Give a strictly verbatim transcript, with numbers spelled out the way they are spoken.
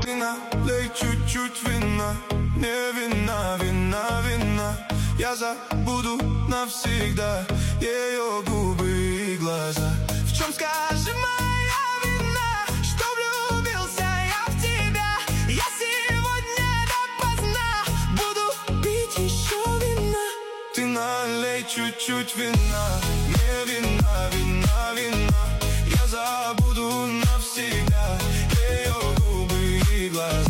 Вина, лей чуть-чуть вина. Не вина, вина, вина. Я забуду навсегда ее губы и глаза. В чем, скажи, моя вина, что влюбился я в тебя? Я сегодня допоздна буду пить еще вина. Ты налей чуть-чуть вина. Не вина, вина, вина. Я забуду навсегда ее губы и глаза.